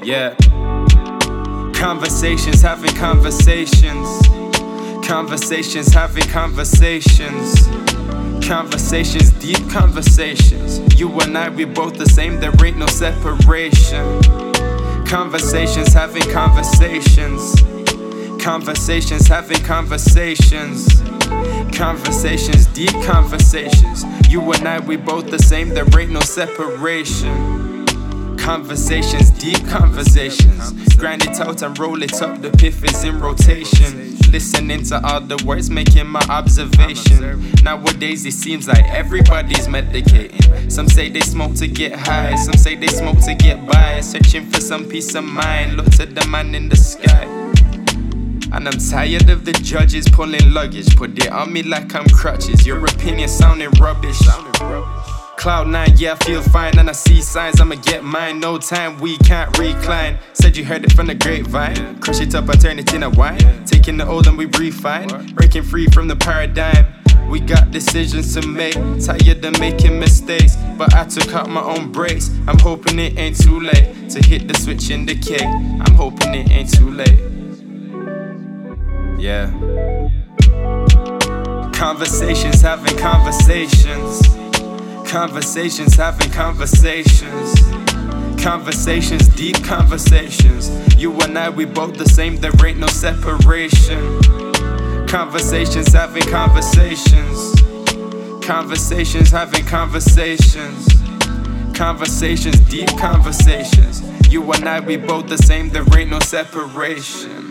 Yeah. Conversations, having conversations. Conversations, having conversations. Conversations, deep conversations. You and I, we both the same, there ain't no separation. Conversations, having conversations. Conversations, having conversations. Conversations, deep conversations. You and I, we both the same, there ain't no separation. Conversations, deep conversations. Grind it out and roll it up, the piff is in rotation. Listening to all the words, making my observation. Nowadays it seems like everybody's medicating. Some say they smoke to get high, some say they smoke to get by. Searching for some peace of mind, look to the man in the sky. And I'm tired of the judges pulling luggage, put it on me like I'm crutches. Your opinion sounding rubbish. Cloud 9, yeah, I feel fine, and I see signs, I'ma get mine. No time, we can't recline. Said you heard it from the grapevine. Crush it up, I turn it in a wine. Taking the old and we refine. Breaking free from the paradigm. We got decisions to make. Tired of making mistakes, but I took out my own breaks. I'm hoping it ain't too late to hit the switch in the cake. I'm hoping it ain't too late. Yeah. Conversations, having conversations. Conversations, having conversations. Conversations, deep conversations. You and I, we both the same, there ain't no separation. Conversations, having conversations. Conversations, having conversations. Conversations, deep conversations. You and I, we both the same, there ain't no separation.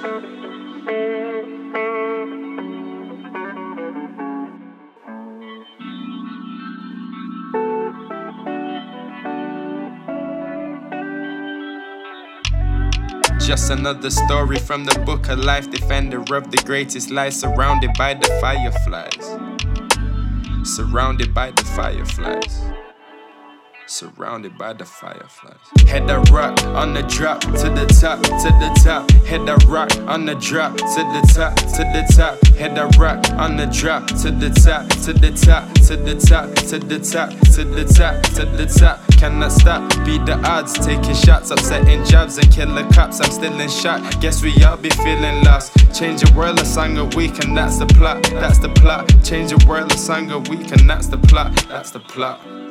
Just another story from the book of life. Defender of the greatest light, surrounded by the fireflies. Surrounded by the fireflies. Surrounded by the fireflies. Head a rock on the drop to the top, to the top. Head a rock on the drop to the top, to the top. Head a rock on the drop to the top, to the top, to the top, to the top, to the top, to the top. Cannot stop, beat the odds, taking shots, upsetting jobs and killer cops. I'm still in shock, guess we all be feeling lost. Change the world, a song a week, and that's the plot, that's the plot. Change the world, a song a week, and that's the plot, that's the plot.